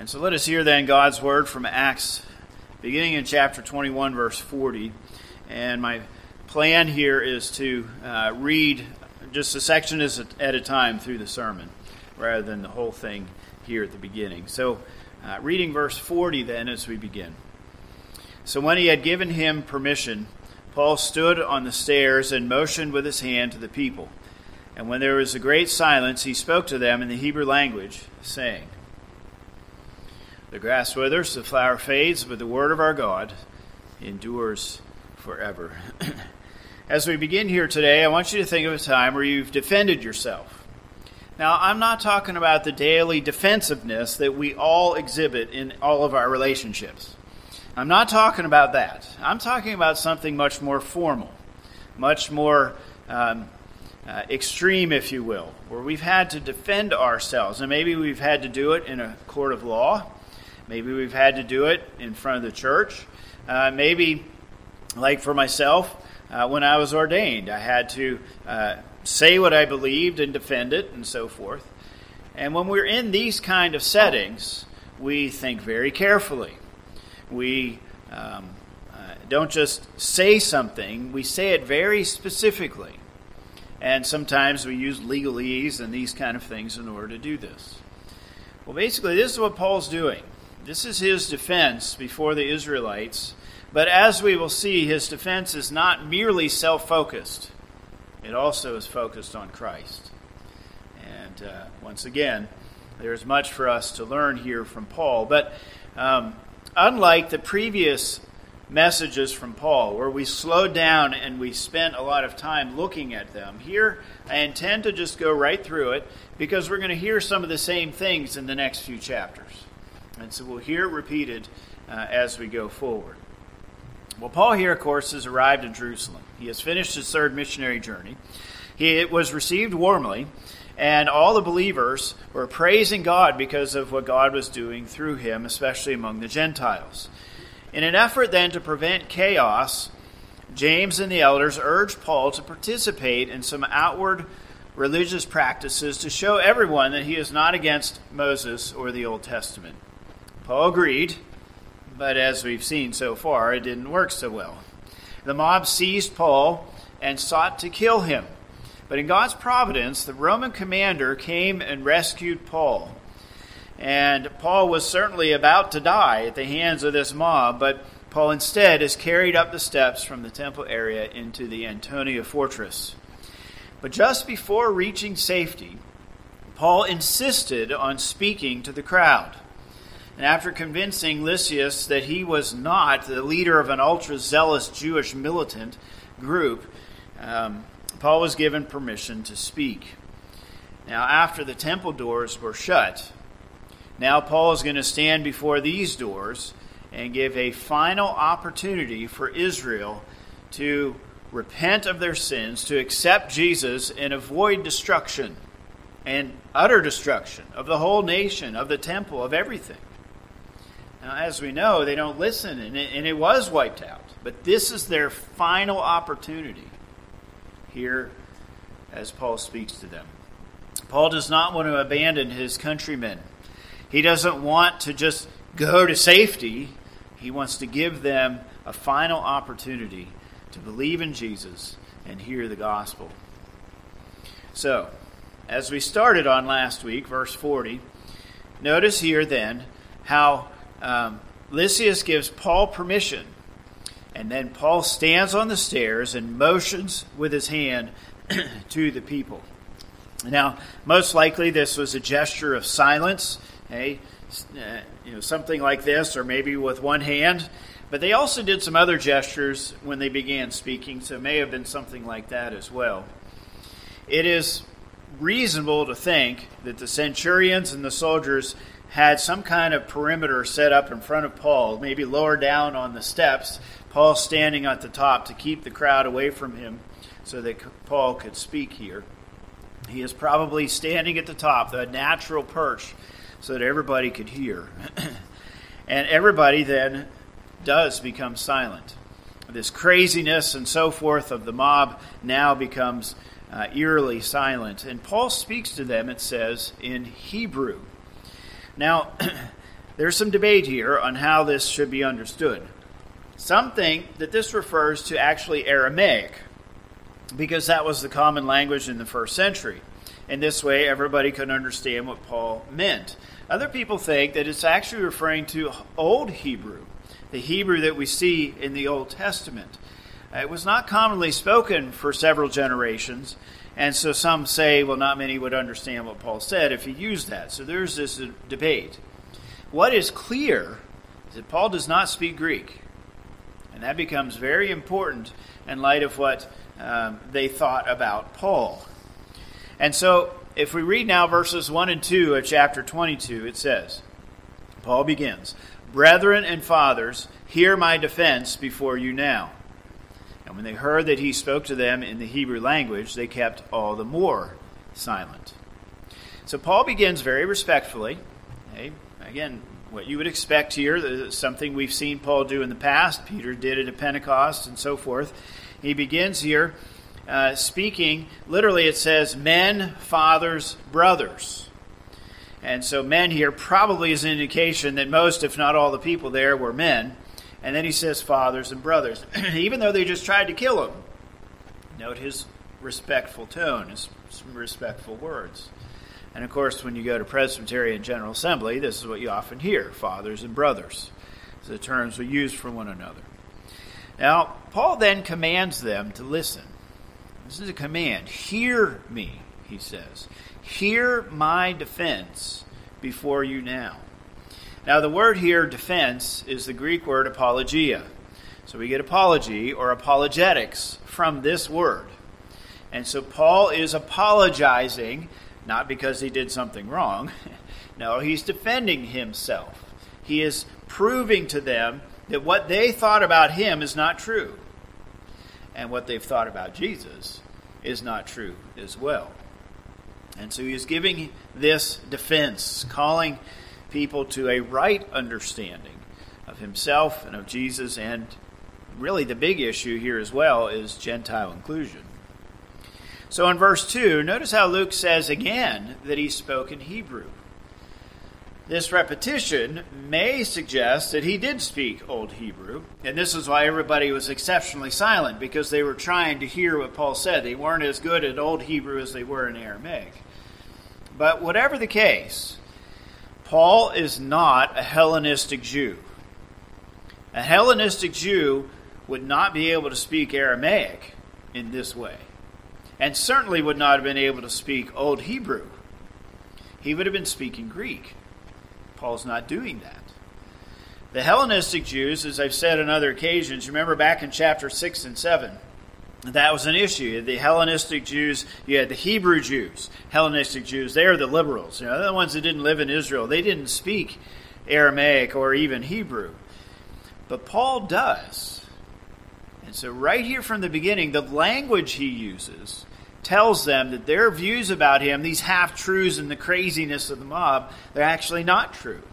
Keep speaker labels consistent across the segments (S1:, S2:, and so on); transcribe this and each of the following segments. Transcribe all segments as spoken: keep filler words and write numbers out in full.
S1: And so let us hear then God's word from Acts, beginning in chapter twenty-one, verse forty. And my plan here is to uh, read just a section at a time through the sermon, rather than the whole thing here at the beginning. So uh, reading verse forty then as we begin. So when he had given him permission, Paul stood on the stairs and motioned with his hand to the people. And when there was a great silence, he spoke to them in the Hebrew language, saying, "The grass withers, the flower fades, but the word of our God endures forever." As we begin here today, I want you to think of a time where you've defended yourself. Now, I'm not talking about the daily defensiveness that we all exhibit in all of our relationships. I'm not talking about that. I'm talking about something much more formal, much more um, uh, extreme, if you will, where we've had to defend ourselves. And maybe we've had to do it in a court of law. Maybe we've had to do it in front of the church. Uh, maybe, like for myself, uh, when I was ordained, I had to uh, say what I believed and defend it and so forth. And when we're in these kind of settings, we think very carefully. We um, uh, don't just say something, we say it very specifically. And sometimes we use legalese and these kind of things in order to do this. Well, basically, this is what Paul's doing. This is his defense before the Israelites. But as we will see, his defense is not merely self-focused. It also is focused on Christ. And uh, once again, there's much for us to learn here from Paul. But um, unlike the previous messages from Paul, where we slowed down and we spent a lot of time looking at them, here I intend to just go right through it because we're going to hear some of the same things in the next few chapters. And so we'll hear it repeated uh, as we go forward. Well, Paul here, of course, has arrived in Jerusalem. He has finished his third missionary journey. He was received warmly, and all the believers were praising God because of what God was doing through him, especially among the Gentiles. In an effort then to prevent chaos, James and the elders urged Paul to participate in some outward religious practices to show everyone that he is not against Moses or the Old Testament. Paul agreed, but as we've seen so far, it didn't work so well. The mob seized Paul and sought to kill him. But in God's providence, the Roman commander came and rescued Paul. And Paul was certainly about to die at the hands of this mob, but Paul instead is carried up the steps from the temple area into the Antonia fortress. But just before reaching safety, Paul insisted on speaking to the crowd. And after convincing Lysias that he was not the leader of an ultra-zealous Jewish militant group, um, Paul was given permission to speak. Now, after the temple doors were shut, now Paul is going to stand before these doors and give a final opportunity for Israel to repent of their sins, to accept Jesus and avoid destruction and utter destruction of the whole nation, of the temple, of everything. Now, as we know, they don't listen, and it, and it was wiped out. But this is their final opportunity here as Paul speaks to them. Paul does not want to abandon his countrymen. He doesn't want to just go to safety. He wants to give them a final opportunity to believe in Jesus and hear the gospel. So, as we started on last week, verse forty, notice here then how um, Lysias gives Paul permission, and then Paul stands on the stairs and motions with his hand to the people. Now, most likely this was a gesture of silence, okay? uh, you know, something like this, or maybe with one hand. But they also did some other gestures when they began speaking, so it may have been something like that as well. It is reasonable to think that the centurions and the soldiers had some kind of perimeter set up in front of Paul, maybe lower down on the steps, Paul standing at the top to keep the crowd away from him so that Paul could speak here. He is probably standing at the top, the natural perch, so that everybody could hear. And everybody then does become silent. This craziness and so forth of the mob now becomes uh, eerily silent. And Paul speaks to them, it says, in Hebrew. Now, There's some debate here on how this should be understood. Some think that this refers to actually Aramaic, because that was the common language in the first century. In this way, everybody could understand what Paul meant. Other people think that it's actually referring to Old Hebrew, the Hebrew that we see in the Old Testament. It was not commonly spoken for several generations, and so some say, well, not many would understand what Paul said if he used that. So there's this debate. What is clear is that Paul does not speak Greek, and that becomes very important in light of what um, they thought about Paul. And so, if we read now verses one and two of chapter twenty-two, it says, Paul begins, "Brethren and fathers, hear my defense before you now." And when they heard that he spoke to them in the Hebrew language, they kept all the more silent. So Paul begins very respectfully. Okay? Again, what you would expect here, something we've seen Paul do in the past. Peter did it at Pentecost and so forth. He begins here Uh, speaking, literally it says men, fathers, brothers. And so men here probably is an indication that most, if not all the people there were men. And then he says fathers and brothers, even though they just tried to kill him. Note his respectful tone, his respectful words. And of course, when you go to Presbyterian General Assembly, this is what you often hear, fathers and brothers. So the terms we use for one another. Now, Paul then commands them to listen. This is a command. Hear me, he says. Hear my defense before you now. Now, the word here, defense, is the Greek word apologia. So we get apology or apologetics from this word. And so Paul is apologizing, not because he did something wrong. No, he's defending himself. He is proving to them that what they thought about him is not true. And what they've thought about Jesus is not true as well. And so he is giving this defense, calling people to a right understanding of himself and of Jesus, and really the big issue here as well is Gentile inclusion. So in verse two, notice how Luke says again that he spoke in Hebrew. This repetition may suggest that he did speak Old Hebrew, and this is why everybody was exceptionally silent, because they were trying to hear what Paul said. They weren't as good at Old Hebrew as they were in Aramaic. But whatever the case, Paul is not a Hellenistic Jew. A Hellenistic Jew would not be able to speak Aramaic in this way, and certainly would not have been able to speak Old Hebrew. He would have been speaking Greek. Paul's not doing that. The Hellenistic Jews, as I've said on other occasions, remember back in chapter six and seven, that was an issue. The Hellenistic Jews, you had the Hebrew Jews. Hellenistic Jews, they are the liberals. You know, they're the ones that didn't live in Israel. They didn't speak Aramaic or even Hebrew. But Paul does. And so right here from the beginning, the language he uses tells them that their views about him, these half-truths and the craziness of the mob, they're actually not true.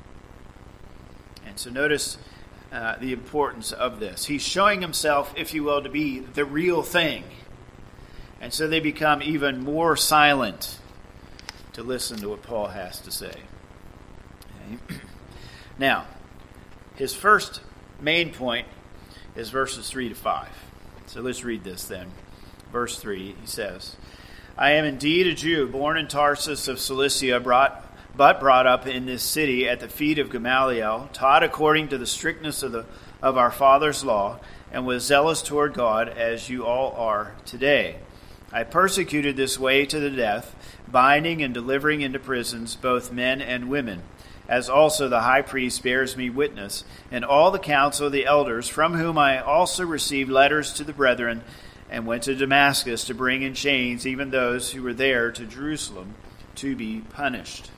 S1: And so notice uh, the importance of this. He's showing himself, if you will, to be the real thing. And so they become even more silent to listen to what Paul has to say. Okay. Now, his first main point is verses three to five. So let's read this then. Verse three, he says, "I am indeed a Jew, born in Tarsus of Cilicia, brought, but brought up in this city at the feet of Gamaliel, taught according to the strictness of, the, of our father's law, and was zealous toward God, as you all are today. I persecuted this way to the death, binding and delivering into prisons both men and women, as also the high priest bears me witness, and all the council of the elders, from whom I also received letters to the brethren, and went to Damascus to bring in chains even those who were there to Jerusalem to be punished."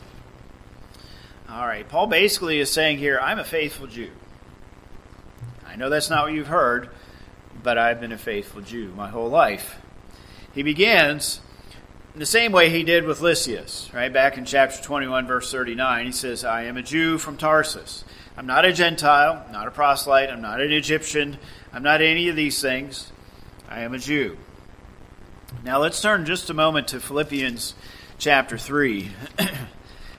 S1: All right, Paul basically is saying here, I'm a faithful Jew. I know that's not what you've heard, but I've been a faithful Jew my whole life. He begins in the same way he did with Lysias, right? Back in chapter twenty-one, verse thirty-nine, he says, I am a Jew from Tarsus. I'm not a Gentile, not a proselyte, I'm not an Egyptian, I'm not any of these things. I am a Jew. Now let's turn just a moment to Philippians chapter three.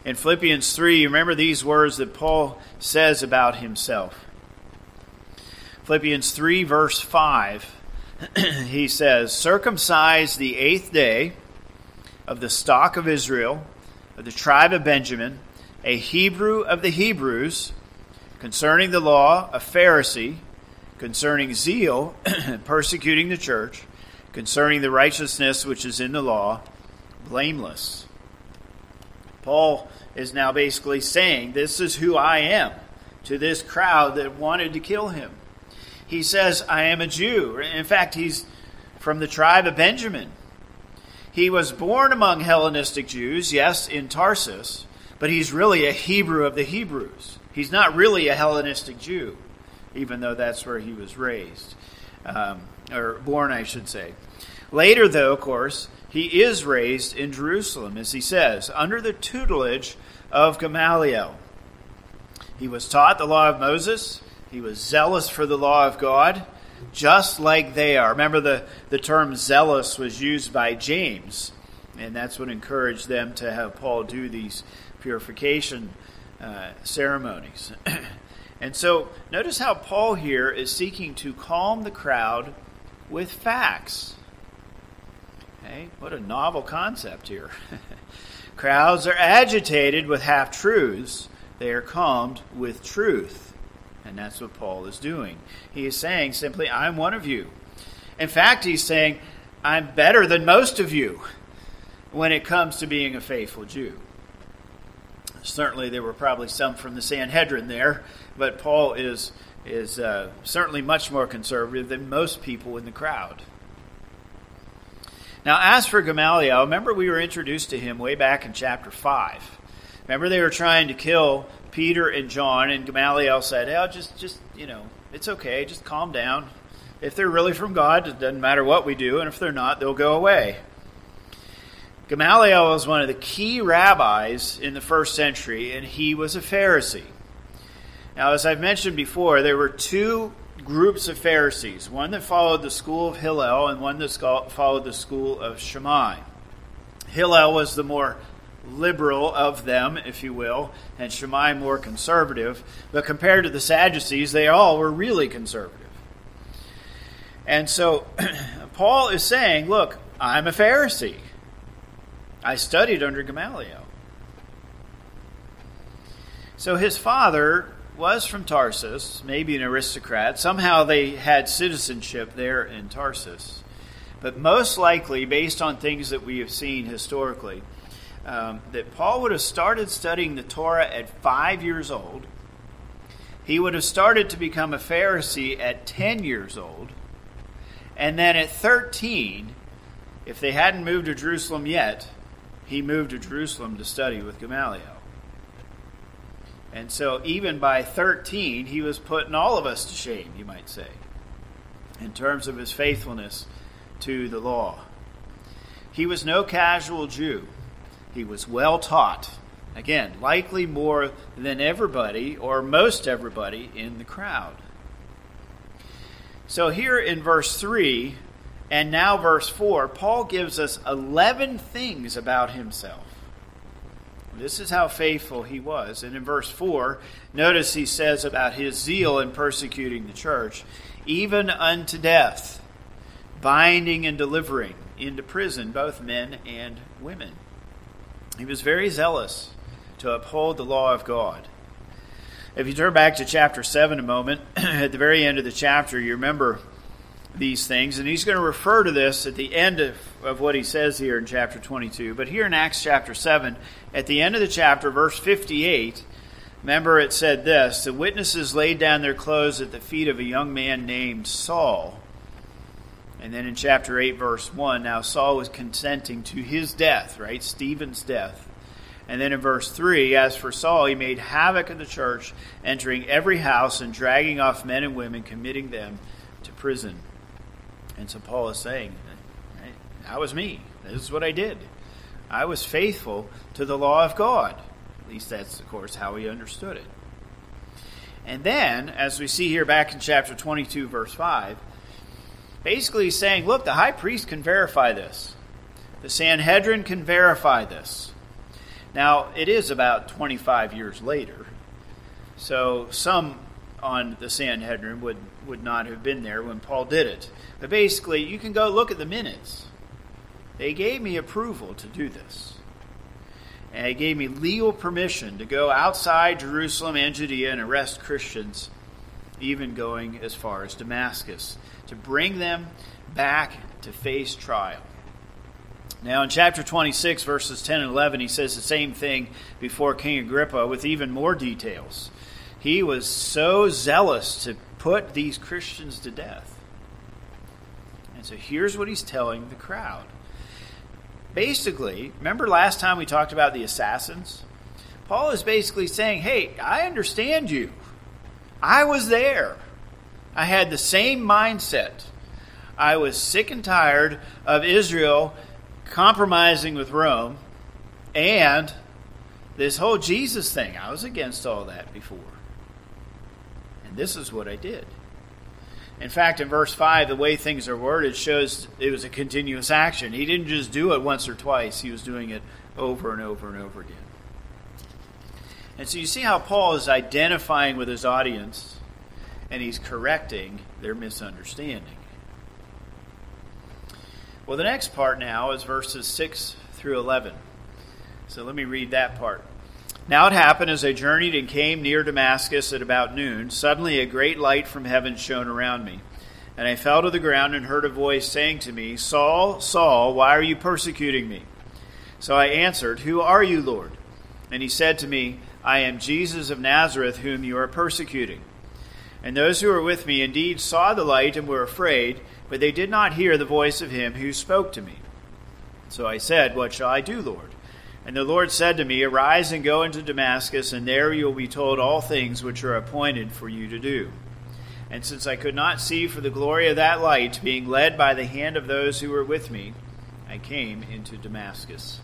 S1: In Philippians three, remember these words that Paul says about himself. Philippians three, verse five, he says, "Circumcised the eighth day of the stock of Israel, of the tribe of Benjamin, a Hebrew of the Hebrews, concerning the law, a Pharisee, concerning zeal, persecuting the church, concerning the righteousness which is in the law, blameless." Paul is now basically saying, this is who I am to this crowd that wanted to kill him. He says, I am a Jew. In fact, he's from the tribe of Benjamin. He was born among Hellenistic Jews, yes, in Tarsus, but he's really a Hebrew of the Hebrews. He's not really a Hellenistic Jew, even though that's where he was raised, um, or born, I should say. Later, though, of course, he is raised in Jerusalem, as he says, under the tutelage of Gamaliel. He was taught the law of Moses. He was zealous for the law of God, just like they are. Remember, the, the term zealous was used by James, and that's what encouraged them to have Paul do these purification uh, ceremonies. And so, notice how Paul here is seeking to calm the crowd with facts. Okay, what a novel concept here. Crowds are agitated with half-truths. They are calmed with truth. And that's what Paul is doing. He is saying simply, I'm one of you. In fact, he's saying, I'm better than most of you when it comes to being a faithful Jew. Certainly there were probably some from the Sanhedrin there, but Paul is, is uh, certainly much more conservative than most people in the crowd. Now, as for Gamaliel, remember we were introduced to him way back in chapter five. Remember they were trying to kill Peter and John, and Gamaliel said, "Oh, just, just, you know, it's okay, just calm down. If they're really from God, it doesn't matter what we do, and if they're not, they'll go away." Gamaliel was one of the key rabbis in the first century, and he was a Pharisee. Now, as I've mentioned before, there were two groups of Pharisees, one that followed the school of Hillel and one that followed the school of Shammai. Hillel was the more liberal of them, if you will, and Shammai more conservative. But compared to the Sadducees, they all were really conservative. And so Paul is saying, look, I'm a Pharisee. I studied under Gamaliel. So his father was from Tarsus, maybe an aristocrat. Somehow they had citizenship there in Tarsus. But most likely, based on things that we have seen historically, um, that Paul would have started studying the Torah at five years old. He would have started to become a Pharisee at ten years old. And then at thirteen, if they hadn't moved to Jerusalem yet, he moved to Jerusalem to study with Gamaliel. And so even by thirteen, he was putting all of us to shame, you might say, in terms of his faithfulness to the law. He was no casual Jew. He was well taught. Again, likely more than everybody or most everybody in the crowd. So here in verse three and now verse four, Paul gives us eleven things about himself. This is how faithful he was. And in verse four, notice he says about his zeal in persecuting the church, even unto death, binding and delivering into prison both men and women. He was very zealous to uphold the law of God. If you turn back to chapter seven a moment, at the very end of the chapter, you remember these things. And he's going to refer to this at the end of, of what he says here in chapter twenty-two. But here in Acts chapter seven, at the end of the chapter, verse fifty-eight, remember it said this, the witnesses laid down their clothes at the feet of a young man named Saul. And then in chapter eight, verse one, now Saul was consenting to his death, right? Stephen's death. And then in verse three, as for Saul, he made havoc of the church, entering every house and dragging off men and women, committing them to prison. And so Paul is saying, that was me. This is what I did. I was faithful to the law of God. At least that's, of course, how he understood it. And then, as we see here back in chapter twenty-two, verse five, basically he's saying, look, the high priest can verify this. The Sanhedrin can verify this. Now, it is about twenty-five years later, so some on the Sanhedrin would, would not have been there when Paul did it. But basically, you can go look at the minutes. They gave me approval to do this. And they gave me legal permission to go outside Jerusalem and Judea and arrest Christians, even going as far as Damascus, to bring them back to face trial. Now in chapter twenty-six, verses ten and eleven, he says the same thing before King Agrippa with even more details. He was so zealous to put these Christians to death. And so here's what he's telling the crowd. Basically, remember last time we talked about the assassins? Paul is basically saying, hey, I understand you. I was there. I had the same mindset. I was sick and tired of Israel compromising with Rome and this whole Jesus thing. I was against all that before. And this is what I did. In fact, in verse five, the way things are worded shows it was a continuous action. He didn't just do it once or twice. He was doing it over and over and over again. And so you see how Paul is identifying with his audience, and he's correcting their misunderstanding. Well, the next part now is verses six through eleven. So let me read that part. Now it happened as I journeyed and came near Damascus at about noon, suddenly a great light from heaven shone around me. And I fell to the ground and heard a voice saying to me, Saul, Saul, why are you persecuting me? So I answered, Who are you, Lord? And he said to me, I am Jesus of Nazareth, whom you are persecuting. And those who were with me indeed saw the light and were afraid, but they did not hear the voice of him who spoke to me. So I said, What shall I do, Lord? And the Lord said to me, Arise and go into Damascus, and there you will be told all things which are appointed for you to do. And since I could not see for the glory of that light, being led by the hand of those who were with me, I came into Damascus.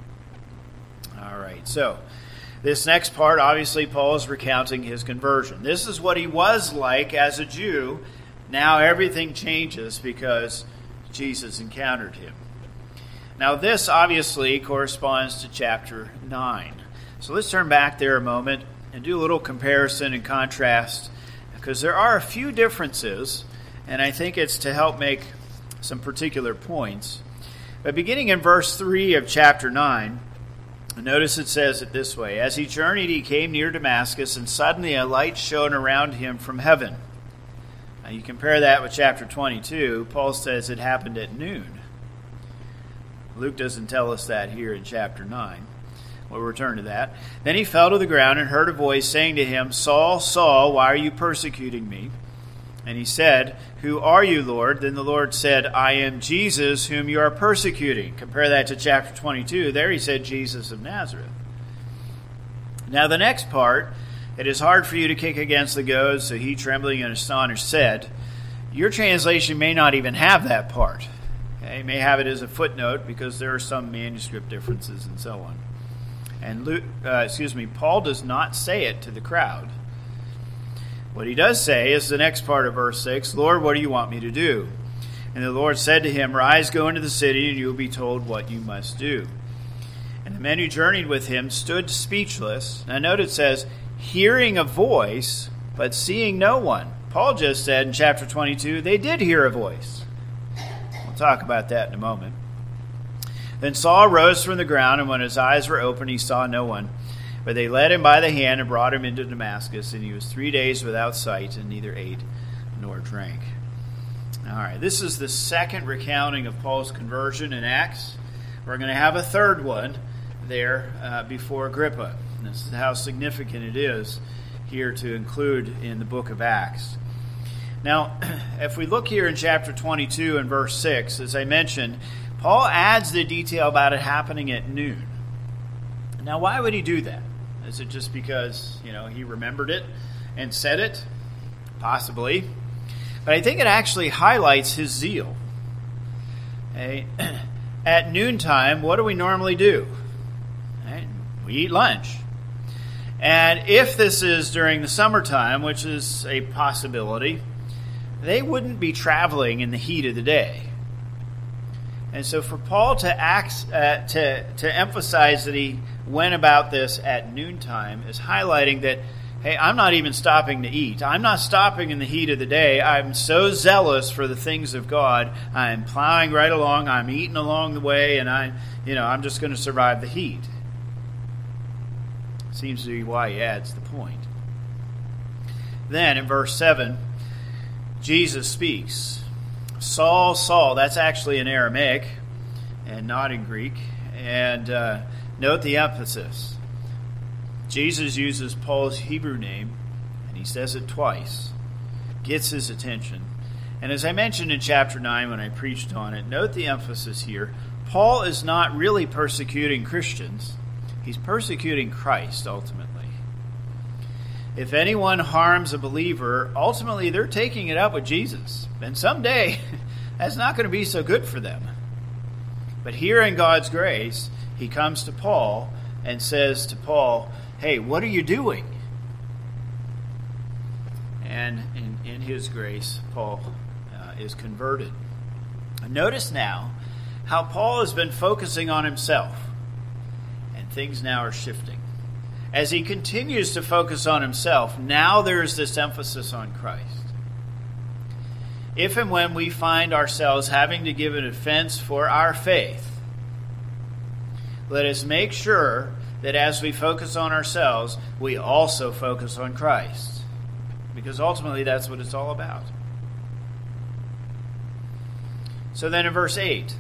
S1: All right, so this next part, obviously, Paul is recounting his conversion. This is what he was like as a Jew. Now everything changes because Jesus encountered him. Now this obviously corresponds to chapter nine. So let's turn back there a moment and do a little comparison and contrast, because there are a few differences, and I think it's to help make some particular points. But beginning in verse three of chapter nine, notice it says it this way, As he journeyed, he came near Damascus, and suddenly a light shone around him from heaven. Now you compare that with chapter twenty-two, Paul says it happened at noon. Luke doesn't tell us that here in chapter nine. We'll return to that. Then he fell to the ground and heard a voice saying to him, Saul, Saul, why are you persecuting me? And he said, Who are you, Lord? Then the Lord said, I am Jesus, whom you are persecuting. Compare that to chapter twenty-two. There he said, Jesus of Nazareth. Now the next part, it is hard for you to kick against the goads. So he, trembling and astonished, said, Your translation may not even have that part. Okay, you may have it as a footnote because there are some manuscript differences and so on. And Luke, uh, excuse me, Paul does not say it to the crowd. What he does say is the next part of verse six, Lord, what do you want me to do? And the Lord said to him, Rise, go into the city, and you will be told what you must do. And the men who journeyed with him stood speechless. Now note it says, hearing a voice, but seeing no one. Paul just said in chapter twenty-two, they did hear a voice. We'll talk about that in a moment. Then Saul rose from the ground, and when his eyes were opened, he saw no one. But they led him by the hand and brought him into Damascus, and he was three days without sight, and neither ate nor drank. All right, this is the second recounting of Paul's conversion in Acts. We're going to have a third one there uh, before Agrippa. And this is how significant it is here to include in the book of Acts. Now, if we look here in chapter twenty-two and verse six, as I mentioned, Paul adds the detail about it happening at noon. Now, why would he do that? Is it just because, you know, he remembered it and said it? Possibly. But I think it actually highlights his zeal. Okay? At noontime, what do we normally do? Right? We eat lunch. And if this is during the summertime, which is a possibility, they wouldn't be traveling in the heat of the day. And so for Paul to act, uh, to to emphasize that he went about this at noontime is highlighting that, hey, I'm not even stopping to eat. I'm not stopping in the heat of the day. I'm so zealous for the things of God. I'm plowing right along. I'm eating along the way, and I, you know, I'm just going to survive the heat. Seems to be why he adds the point. Then in verse seven, Jesus speaks. Saul, Saul, that's actually in Aramaic and not in Greek. And uh, note the emphasis. Jesus uses Paul's Hebrew name, and he says it twice. Gets his attention. And as I mentioned in chapter nine when I preached on it, note the emphasis here. Paul is not really persecuting Christians. He's persecuting Christ, ultimately. If anyone harms a believer, ultimately they're taking it up with Jesus. And someday, that's not going to be so good for them. But here in God's grace, he comes to Paul and says to Paul, hey, what are you doing? And in, in his grace, Paul uh, is converted. Notice now how Paul has been focusing on himself, and things now are shifting. As he continues to focus on himself, now there is this emphasis on Christ. If and when we find ourselves having to give an offense for our faith, let us make sure that as we focus on ourselves, we also focus on Christ. Because ultimately that's what it's all about. So then in verse eight,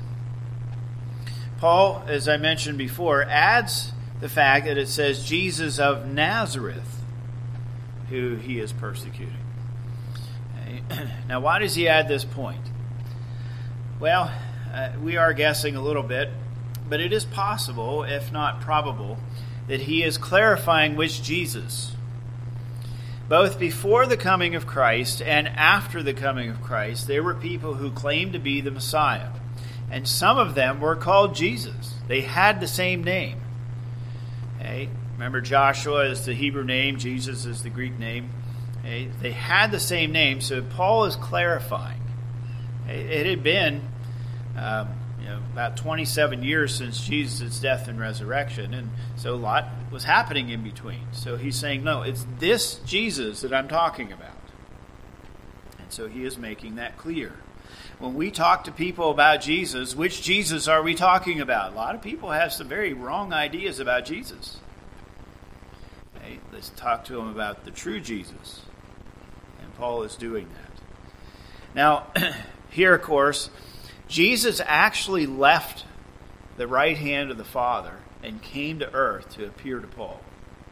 S1: Paul, as I mentioned before, adds the fact that it says Jesus of Nazareth, who he is persecuting. Now, why does he add this point? Well, uh, we are guessing a little bit, but it is possible, if not probable, that he is clarifying which Jesus. Both before the coming of Christ and after the coming of Christ, there were people who claimed to be the Messiah. And some of them were called Jesus. They had the same name. Okay? Remember, Joshua is the Hebrew name, Jesus is the Greek name. Okay? They had the same name, so Paul is clarifying. Okay? It had been um, you know, about twenty-seven years since Jesus' death and resurrection, and so a lot was happening in between. So he's saying, no, it's this Jesus that I'm talking about. And so he is making that clear. When we talk to people about Jesus, which Jesus are we talking about? A lot of people have some very wrong ideas about Jesus. Okay, let's talk to them about the true Jesus. And Paul is doing that. Now, here, of course, Jesus actually left the right hand of the Father and came to earth to appear to Paul.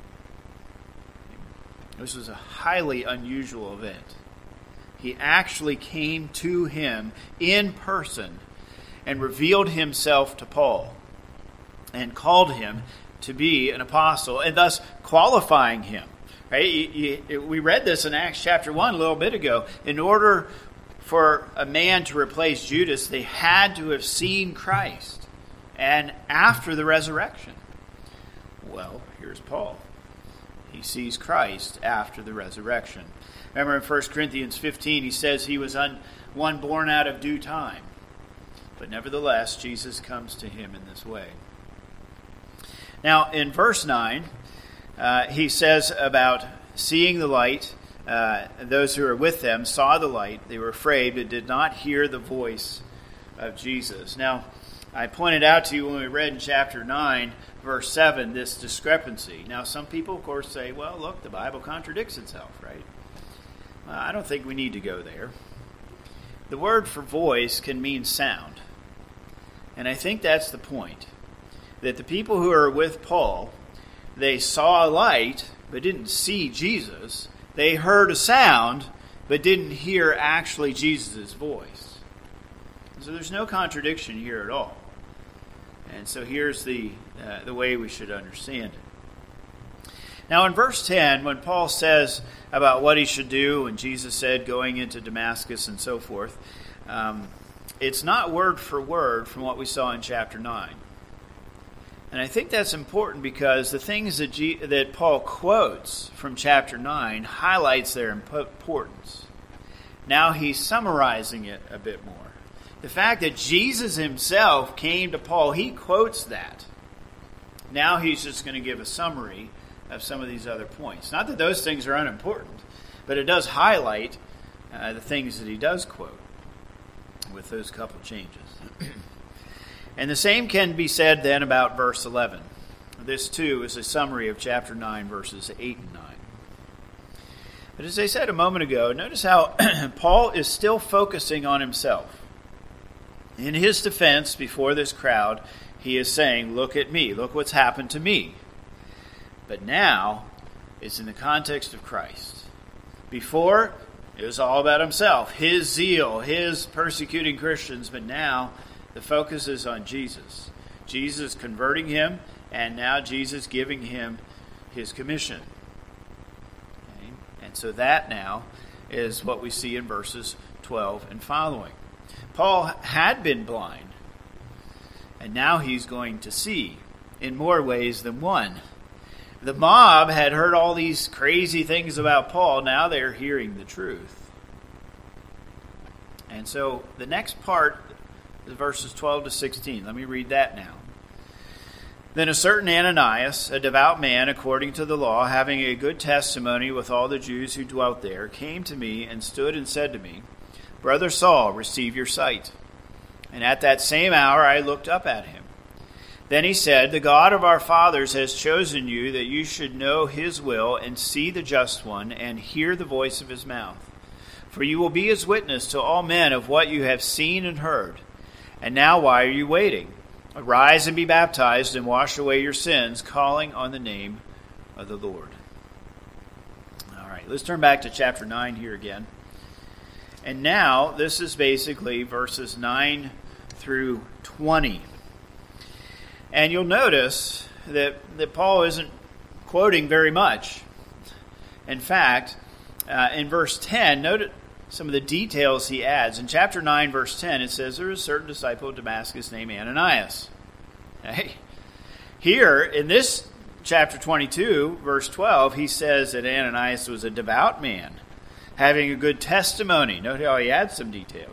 S1: This was a highly unusual event. He actually came to him in person and revealed himself to Paul and called him to be an apostle and thus qualifying him. Right? We read this in Acts chapter one a little bit ago. In order for a man to replace Judas, they had to have seen Christ and after the resurrection. Well, here's Paul. He sees Christ after the resurrection. Remember in First Corinthians fifteen, he says he was un, one born out of due time. But nevertheless, Jesus comes to him in this way. Now, in verse nine, uh, he says about seeing the light. Uh, those who were with them saw the light. They were afraid, but did not hear the voice of Jesus. Now, I pointed out to you when we read in chapter nine, verse seven, this discrepancy. Now, some people, of course, say, well, look, the Bible contradicts itself, right? Well, I don't think we need to go there. The word for voice can mean sound. And I think that's the point. That the people who are with Paul, they saw a light, but didn't see Jesus. They heard a sound, but didn't hear actually Jesus' voice. So there's no contradiction here at all. And so here's the uh, the way we should understand it. Now in verse ten, when Paul says about what he should do, and Jesus said going into Damascus and so forth, um, it's not word for word from what we saw in chapter nine. And I think that's important because the things that, G- that Paul quotes from chapter nine highlights their importance. Now he's summarizing it a bit more. the fact that Jesus himself came to Paul, he quotes that. Now he's just going to give a summary of some of these other points. Not that those things are unimportant, but it does highlight uh, the things that he does quote with those couple changes. And the same can be said then about verse eleven. This too is a summary of chapter nine, verses eight and nine. But as I said a moment ago, notice how Paul is still focusing on himself. In his defense before this crowd, he is saying, look at me, look what's happened to me. But now, it's in the context of Christ. Before, it was all about himself, his zeal, his persecuting Christians, but now the focus is on Jesus. Jesus converting him, and now Jesus giving him his commission. Okay? And so that now is what we see in verses twelve and following. Paul had been blind, and now he's going to see in more ways than one. The mob had heard all these crazy things about Paul. Now they're hearing the truth. And so the next part is verses twelve to sixteen. Let me read that now. Then a certain Ananias, a devout man according to the law, having a good testimony with all the Jews who dwelt there, came to me and stood and said to me, Brother Saul, receive your sight. And at that same hour I looked up at him. Then he said, The God of our fathers has chosen you that you should know his will and see the just one and hear the voice of his mouth. For you will be his witness to all men of what you have seen and heard. And now why are you waiting? Arise and be baptized and wash away your sins, calling on the name of the Lord. All right, let's turn back to chapter nine here again. And now, this is basically verses nine through twenty. And you'll notice that, that Paul isn't quoting very much. In fact, uh, in verse ten, note some of the details he adds. In chapter nine, verse ten, it says, There was a certain disciple of Damascus named Ananias. Okay. Here, in this chapter twenty-two, verse twelve, he says that Ananias was a devout man, having a good testimony. Note how he adds some details.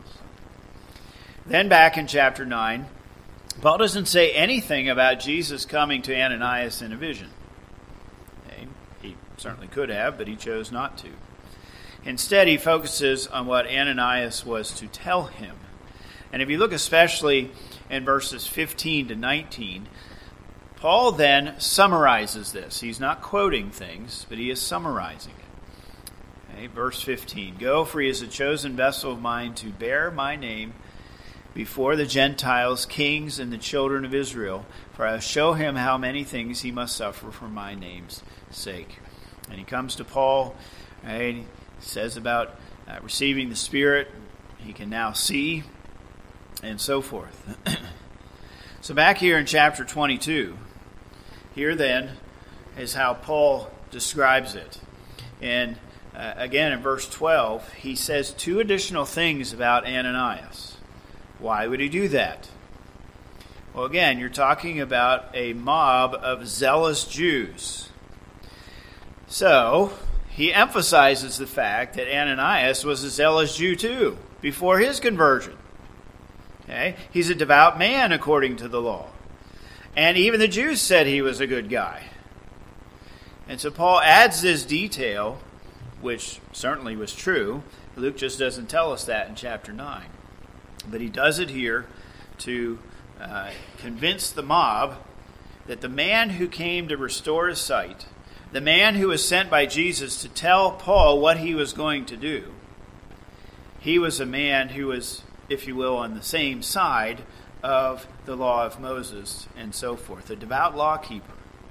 S1: Then back in chapter nine, Paul doesn't say anything about Jesus coming to Ananias in a vision. Okay. He certainly could have, but he chose not to. Instead, he focuses on what Ananias was to tell him. And if you look especially in verses fifteen to nineteen, Paul then summarizes this. He's not quoting things, but he is summarizing it. Okay, verse fifteen, Go, for he is a chosen vessel of mine to bear my name before the Gentiles, kings, and the children of Israel, for I will show him how many things he must suffer for my name's sake. And he comes to Paul, right? Says about uh, receiving the Spirit, he can now see, and so forth. So back here in chapter twenty-two, here then is how Paul describes it. And uh, again in verse twelve, he says two additional things about Ananias. Why would he do that? Well, again, you're talking about a mob of zealous Jews. So he emphasizes the fact that Ananias was a zealous Jew too, before his conversion. Okay? He's a devout man according to the law. And even the Jews said he was a good guy. And so Paul adds this detail, which certainly was true. Luke just doesn't tell us that in chapter nine. But he does it here to uh, convince the mob that the man who came to restore his sight, the man who was sent by Jesus to tell Paul what he was going to do, he was a man who was, if you will, on the same side of the law of Moses and so forth, a devout law keeper.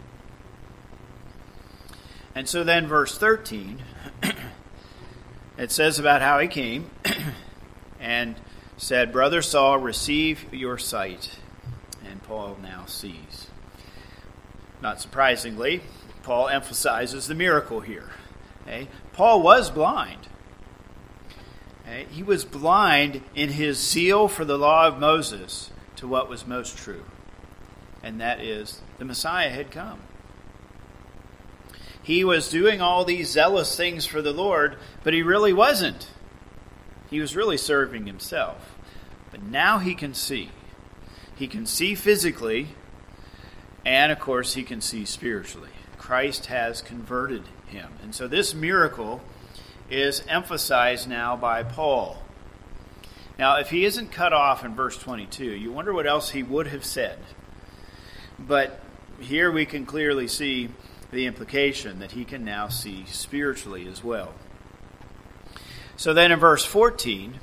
S1: And so then verse thirteen, it says about how he came and said, Brother Saul, receive your sight. And Paul now sees. Not surprisingly, Paul emphasizes the miracle here. Okay? Paul was blind. Okay? He was blind in his zeal for the law of Moses to what was most true. And that is, the Messiah had come. He was doing all these zealous things for the Lord, but he really wasn't. He was really serving himself. But now he can see. He can see physically, and of course he can see spiritually. Christ has converted him. And so this miracle is emphasized now by Paul. Now, if he isn't cut off in verse twenty-two, you wonder what else he would have said. But here we can clearly see the implication that he can now see spiritually as well. So then in verse fourteen,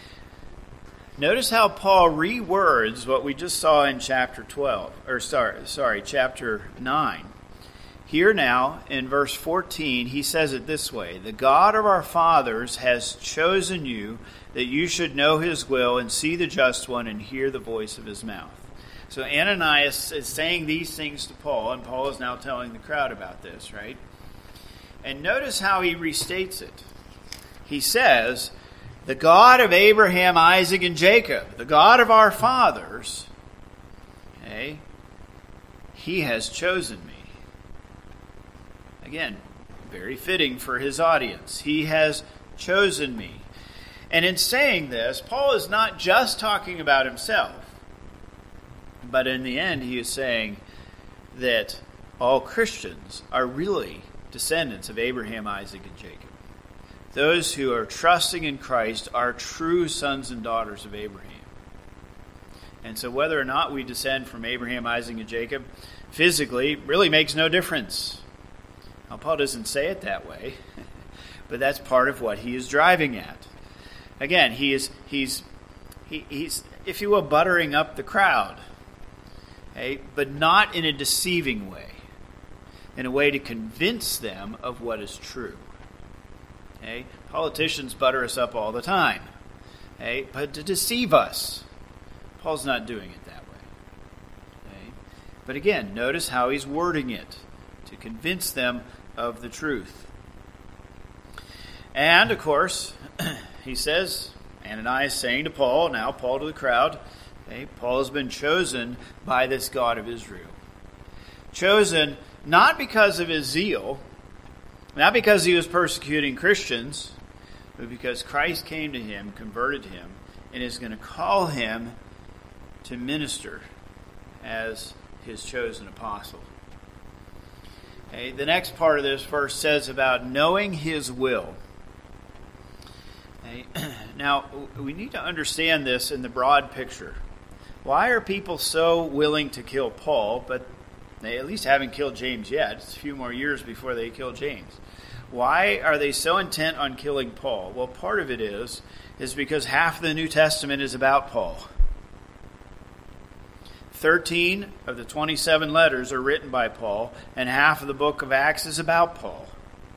S1: notice how Paul rewords what we just saw in chapter twelve, or sorry, sorry, chapter nine. Here now, in verse fourteen, he says it this way: the God of our fathers has chosen you that you should know his will and see the just one and hear the voice of his mouth. So Ananias is saying these things to Paul, and Paul is now telling the crowd about this, right? And notice how he restates it. He says, the God of Abraham, Isaac, and Jacob, the God of our fathers, okay, he has chosen me. Again, very fitting for his audience. He has chosen me. And in saying this, Paul is not just talking about himself, but in the end he is saying that all Christians are really descendants of Abraham, Isaac, and Jacob. Those who are trusting in Christ are true sons and daughters of Abraham. And so whether or not we descend from Abraham, Isaac, and Jacob physically really makes no difference. Now, Paul doesn't say it that way, but that's part of what he is driving at. Again, he is he's he, he's, if you will, buttering up the crowd, okay, but not in a deceiving way, in a way to convince them of what is true. Okay? Politicians butter us up all the time, okay, but to deceive us. Paul's not doing it that way. Okay? But again, notice how he's wording it, to convince them of the truth. And, of course, he says, Ananias saying to Paul, now Paul to the crowd, okay, Paul has been chosen by this God of Israel. Chosen not because of his zeal, not because he was persecuting Christians, but because Christ came to him, converted him, and is going to call him to minister as his chosen apostle. Okay, the next part of this verse says about knowing his will. Okay, now, we need to understand this in the broad picture. Why are people so willing to kill Paul, but they at least haven't killed James yet? It's a few more years before they kill James. Why are they so intent on killing Paul? Well, part of it is, is because half of the New Testament is about Paul. Thirteen of the twenty-seven letters are written by Paul, and half of the book of Acts is about Paul.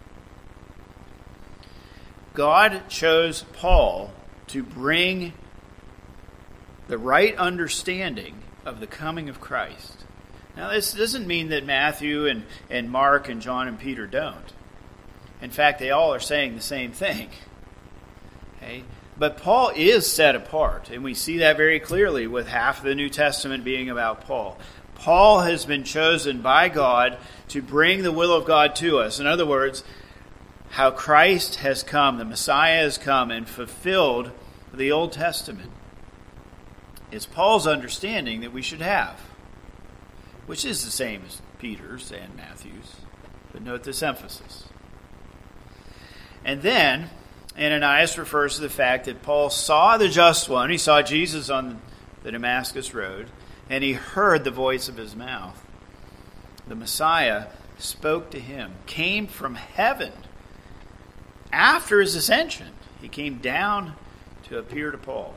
S1: God chose Paul to bring the right understanding of the coming of Christ. Now, this doesn't mean that Matthew and, and Mark and John and Peter don't. In fact, they all are saying the same thing. Okay? But Paul is set apart, and we see that very clearly with half of the New Testament being about Paul. Paul has been chosen by God to bring the will of God to us. In other words, how Christ has come, the Messiah has come and fulfilled the Old Testament. It's Paul's understanding that we should have, which is the same as Peter's and Matthew's. But note this emphasis. And then Ananias refers to the fact that Paul saw the just one. He saw Jesus on the Damascus road, and he heard the voice of his mouth. The Messiah spoke to him, came from heaven. After his ascension, he came down to appear to Paul.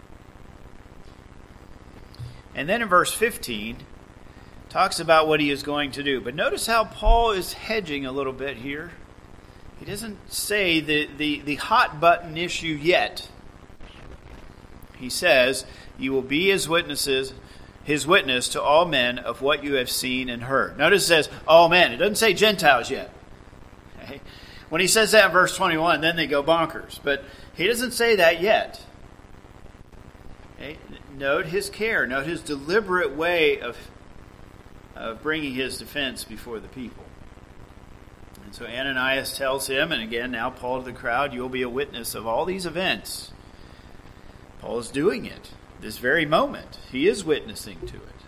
S1: And then in verse fifteen, talks about what he is going to do. But notice how Paul is hedging a little bit here. He doesn't say the, the, the hot button issue yet. He says, you will be his witnesses, his witness to all men of what you have seen and heard. Notice it says all men. It doesn't say Gentiles yet. Okay? When he says that in verse twenty-one, then they go bonkers. But he doesn't say that yet. Okay? Note his care. Note his deliberate way of, of bringing his defense before the people. And so Ananias tells him, and again, now Paul to the crowd, you'll be a witness of all these events. Paul is doing it. this very moment. He is witnessing to it.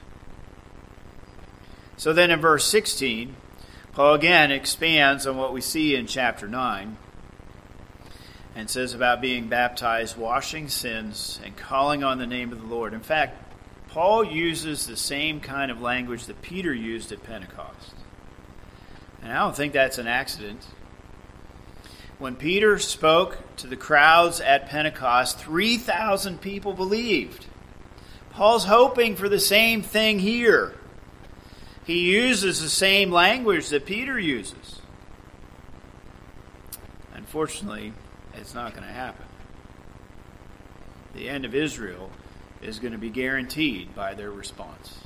S1: So then in verse sixteen, Paul again expands on what we see in chapter nine and says about being baptized, washing sins, and calling on the name of the Lord. In fact, Paul uses the same kind of language that Peter used at Pentecost. And I don't think that's an accident. When Peter spoke to the crowds at Pentecost, three thousand people believed. Paul's hoping for the same thing here. He uses the same language that Peter uses. Unfortunately, it's not going to happen. The end of Israel is going to be guaranteed by their response.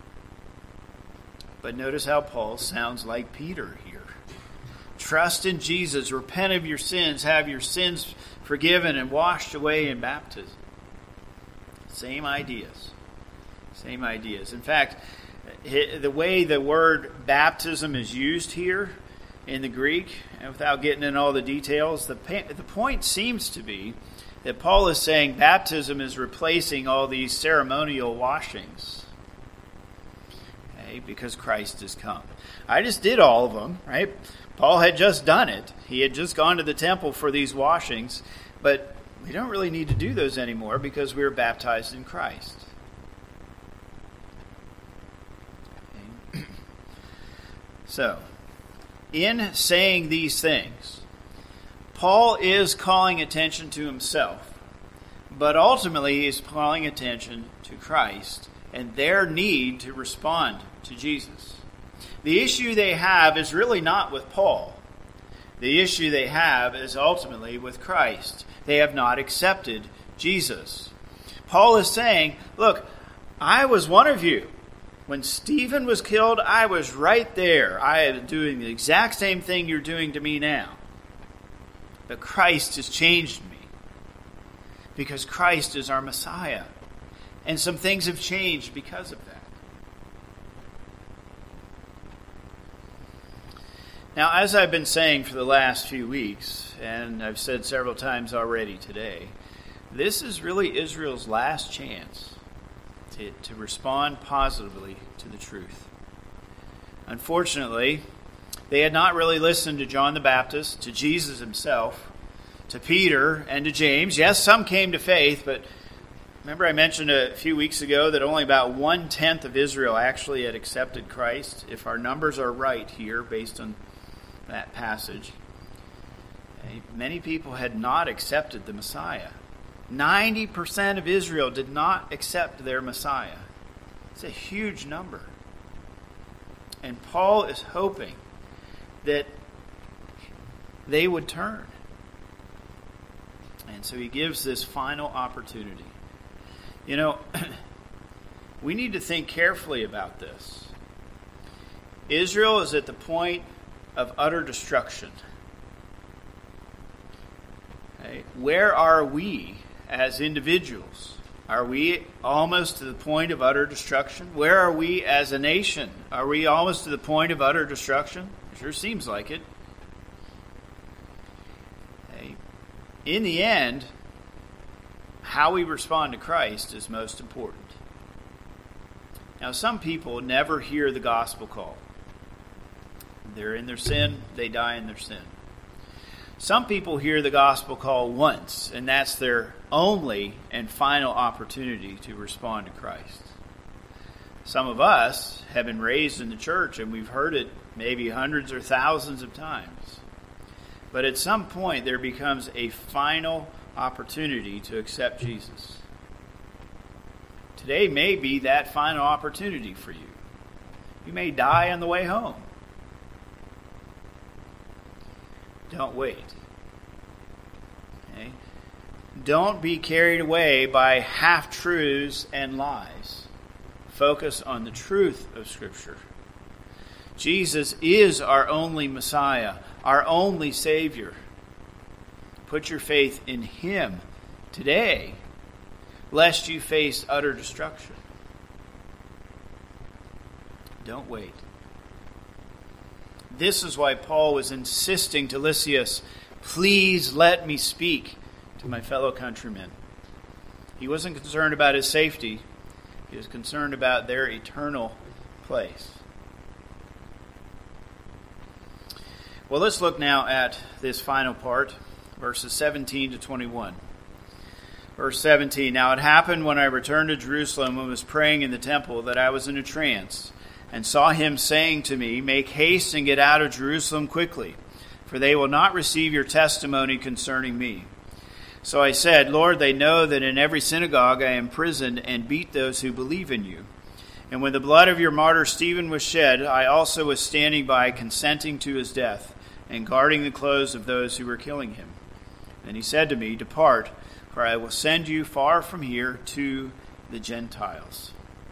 S1: But notice how Paul sounds like Peter here. Trust in Jesus, repent of your sins, have your sins forgiven and washed away in baptism. Same ideas. Same ideas. In fact, the way the word baptism is used here in the Greek, and without getting into all the details, the, the point seems to be that Paul is saying baptism is replacing all these ceremonial washings. Okay, because Christ has come. I just did all of them, right? Paul had just done it. He had just gone to the temple for these washings, but we don't really need to do those anymore because we were baptized in Christ. Okay. So, in saying these things, Paul is calling attention to himself, but ultimately he is calling attention to Christ and their need to respond to Jesus. The issue they have is really not with Paul. The issue they have is ultimately with Christ. They have not accepted Jesus. Paul is saying, look, I was one of you. When Stephen was killed, I was right there. I am doing the exact same thing you're doing to me now. But Christ has changed me. Because Christ is our Messiah. And some things have changed because of that. Now, as I've been saying for the last few weeks, and I've said several times already today, this is really Israel's last chance to, to respond positively to the truth. Unfortunately, they had not really listened to John the Baptist, to Jesus himself, to Peter, and to James. Yes, some came to faith, but remember I mentioned a few weeks ago that only about one-tenth of Israel actually had accepted Christ. If our numbers are right here, based on that passage, many people had not accepted the Messiah. ninety percent of Israel did not accept their Messiah. It's a huge number. And Paul is hoping that they would turn. And so he gives this final opportunity. You know, we need to think carefully about this. Israel is at the point of utter destruction. Okay. Where are we as individuals? Are we almost to the point of utter destruction? Where are we as a nation? Are we almost to the point of utter destruction? It sure seems like it. Okay. In the end, how we respond to Christ is most important. Now, some people never hear the gospel call. They're in their sin, they die in their sin. Some people hear the gospel call once, and that's their only and final opportunity to respond to Christ. Some of us have been raised in the church, and we've heard it maybe hundreds or thousands of times. But at some point, there becomes a final opportunity to accept Jesus. Today may be that final opportunity for you. You may die on the way home. Don't wait. Okay? Don't be carried away by half-truths and lies. Focus on the truth of Scripture. Jesus is our only Messiah, our only Savior. Put your faith in Him today, lest you face utter destruction. Don't wait. This is why Paul was insisting to Lysias, please let me speak to my fellow countrymen. He wasn't concerned about his safety. He was concerned about their eternal place. Well, let's look now at this final part, verses seventeen to twenty-one. Verse seventeen, "Now it happened when I returned to Jerusalem and was praying in the temple that I was in a trance, and saw him saying to me, 'Make haste and get out of Jerusalem quickly, for they will not receive your testimony concerning me.' So I said, 'Lord, they know that in every synagogue I imprisoned and beat those who believe in you. And when the blood of your martyr Stephen was shed, I also was standing by, consenting to his death, and guarding the clothes of those who were killing him.' And he said to me, 'Depart, for I will send you far from here to the Gentiles.'"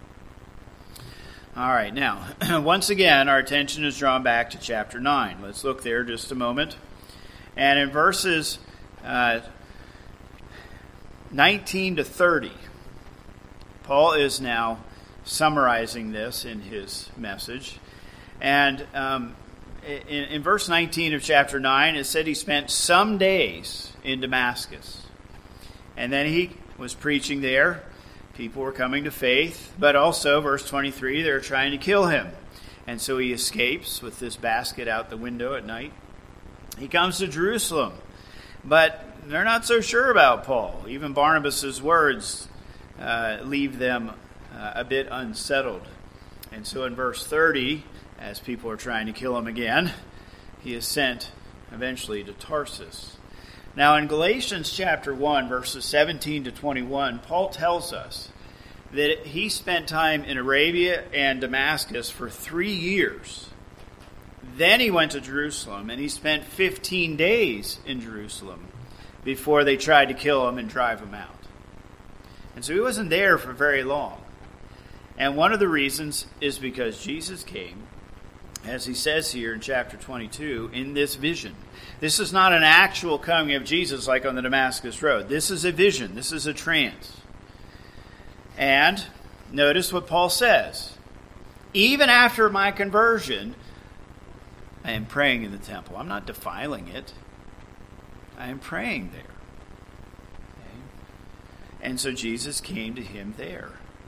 S1: All right, now, once again, our attention is drawn back to chapter nine. Let's look there just a moment. And in verses uh, nineteen to thirty, Paul is now summarizing this in his message. And um, in, in verse nineteen of chapter nine, it said he spent some days in Damascus. And then he was preaching there. People were coming to faith. But also, verse twenty-three, they were trying to kill him. And so he escapes with this basket out the window at night. He comes to Jerusalem. But they're not so sure about Paul. Even Barnabas' words uh, leave them uh, a bit unsettled. And so in verse thirty, as people are trying to kill him again, he is sent eventually to Tarsus. Now in Galatians chapter one, verses seventeen to twenty-one, Paul tells us that he spent time in Arabia and Damascus for three years. Then he went to Jerusalem, and he spent fifteen days in Jerusalem before they tried to kill him and drive him out. And so he wasn't there for very long. And one of the reasons is because Jesus came, as he says here in chapter twenty-two, in this vision. This is not an actual coming of Jesus like on the Damascus Road. This is a vision. This is a trance. And notice what Paul says. Even after my conversion, I am praying in the temple. I'm not defiling it. I am praying there. Okay? And so Jesus came to him there.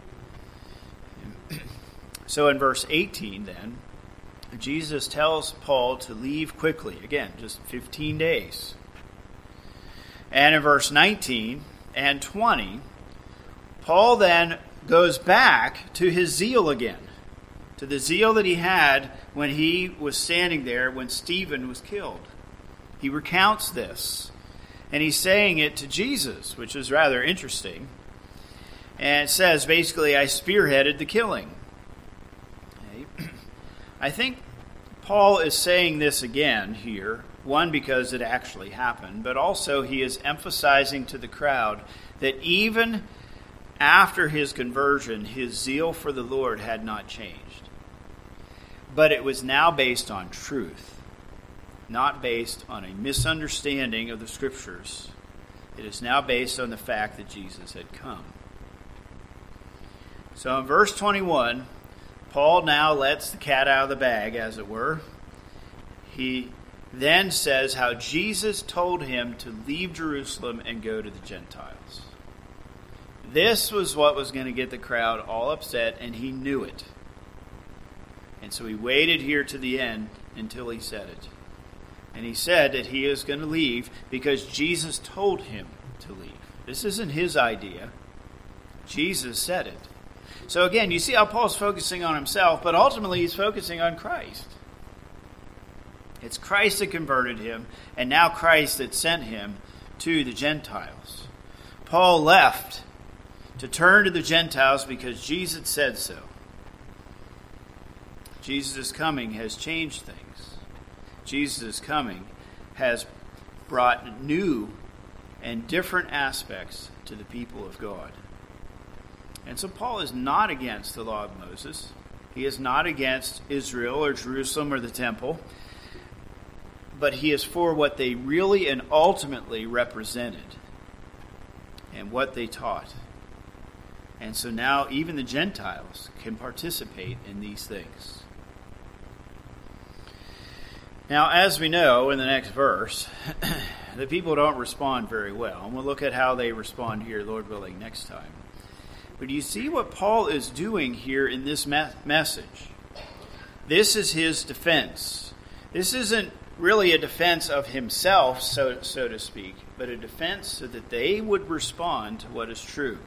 S1: So in verse eighteen then, Jesus tells Paul to leave quickly. Again, just fifteen days. And in verse nineteen and twenty, Paul then goes back to his zeal again. To the zeal that he had when he was standing there when Stephen was killed. He recounts this. And he's saying it to Jesus, which is rather interesting. And it says, basically, I spearheaded the killing. Okay. I think Paul is saying this again here, one, because it actually happened, but also he is emphasizing to the crowd that even after his conversion, his zeal for the Lord had not changed. But it was now based on truth, not based on a misunderstanding of the Scriptures. It is now based on the fact that Jesus had come. So in verse twenty-one, Paul now lets the cat out of the bag, as it were. He then says how Jesus told him to leave Jerusalem and go to the Gentiles. This was what was going to get the crowd all upset, and he knew it. And so he waited here to the end until he said it. And he said that he is going to leave because Jesus told him to leave. This isn't his idea. Jesus said it. So again, you see how Paul's focusing on himself, but ultimately he's focusing on Christ. It's Christ that converted him, and now Christ that sent him to the Gentiles. Paul left to turn to the Gentiles because Jesus said so. Jesus' coming has changed things. Jesus' coming has brought new and different aspects to the people of God. And so Paul is not against the law of Moses. He is not against Israel or Jerusalem or the temple. But he is for what they really and ultimately represented and what they taught. And so now even the Gentiles can participate in these things. Now, as we know in the next verse, the people don't respond very well. And we'll look at how they respond here, Lord willing, next time. But do you see what Paul is doing here in this me- message? This is his defense. This isn't really a defense of himself, so, so to speak, but a defense so that they would respond to what is true.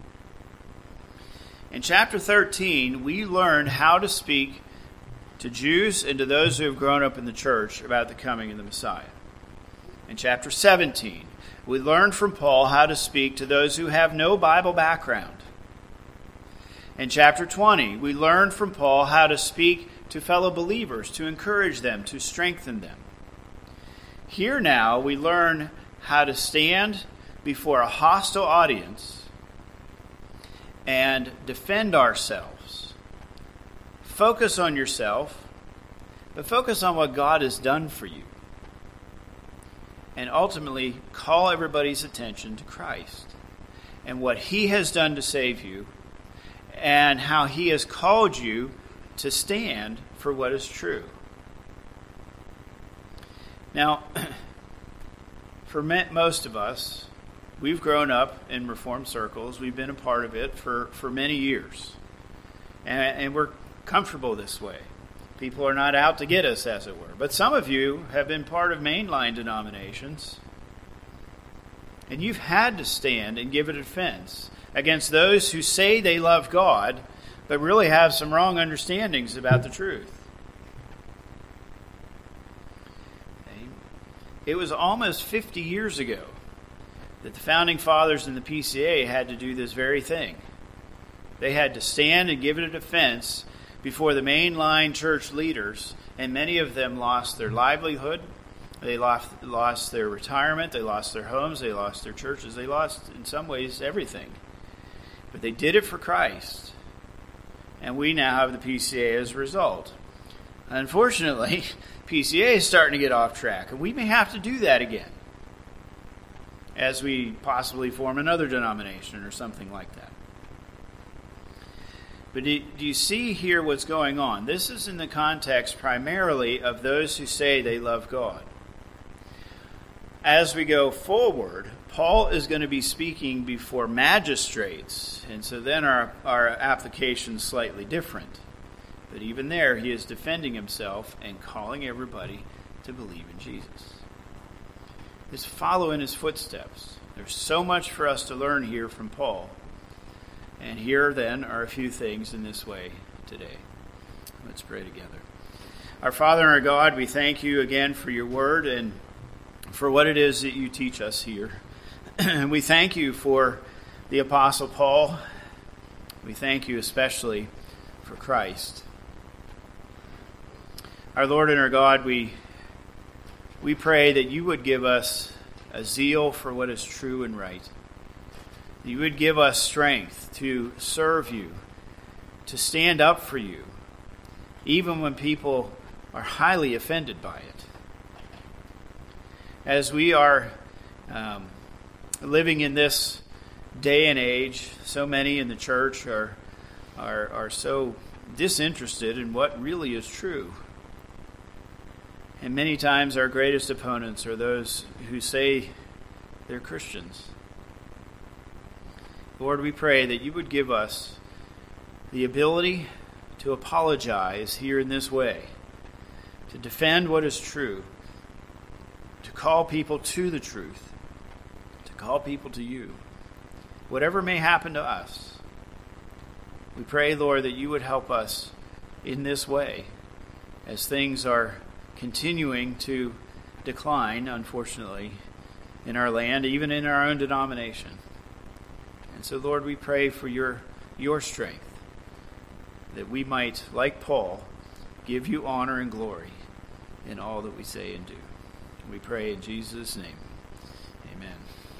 S1: In chapter thirteen, we learn how to speak to Jews and to those who have grown up in the church about the coming of the Messiah. In chapter seventeen, we learn from Paul how to speak to those who have no Bible background. In chapter twenty, we learn from Paul how to speak to fellow believers, to encourage them, to strengthen them. Here now, we learn how to stand before a hostile audience and defend ourselves. Focus on yourself, but focus on what God has done for you. And ultimately, call everybody's attention to Christ and what He has done to save you, and how He has called you to stand for what is true. Now, for most of us, we've grown up in Reformed circles. We've been a part of it for, for many years. And, and we're comfortable this way. People are not out to get us, as it were. But some of you have been part of mainline denominations, and you've had to stand and give a defense against those who say they love God, but really have some wrong understandings about the truth. It was almost fifty years ago that the Founding Fathers and the P C A had to do this very thing. They had to stand and give it a defense before the mainline church leaders, and many of them lost their livelihood, they lost, lost their retirement, they lost their homes, they lost their churches, they lost, in some ways, everything. But they did it for Christ, and we now have the P C A as a result. Unfortunately, P C A is starting to get off track, and we may have to do that again as we possibly form another denomination or something like that. But do you see here what's going on? This is in the context primarily of those who say they love God. As we go forward, Paul is going to be speaking before magistrates, and so then our, our application is slightly different. But even there, he is defending himself and calling everybody to believe in Jesus. Just follow in his footsteps. There's so much for us to learn here from Paul. And here, then, are a few things in this way today. Let's pray together. Our Father and our God, we thank you again for your word and for what it is that you teach us here. And we thank you for the Apostle Paul. We thank you especially for Christ. Our Lord and our God, we we pray that you would give us a zeal for what is true and right. You would give us strength to serve you, to stand up for you, even when people are highly offended by it. As we are um, living in this day and age, so many in the church are, are, are so disinterested in what really is true. And many times our greatest opponents are those who say they're Christians. Lord, we pray that you would give us the ability to apologize here in this way, to defend what is true, to call people to the truth, to call people to you, whatever may happen to us. We pray, Lord, that you would help us in this way as things are continuing to decline, unfortunately, in our land, even in our own denomination. And so, Lord, we pray for your your strength, that we might, like Paul, give you honor and glory in all that we say and do. We pray in Jesus' name. Amen.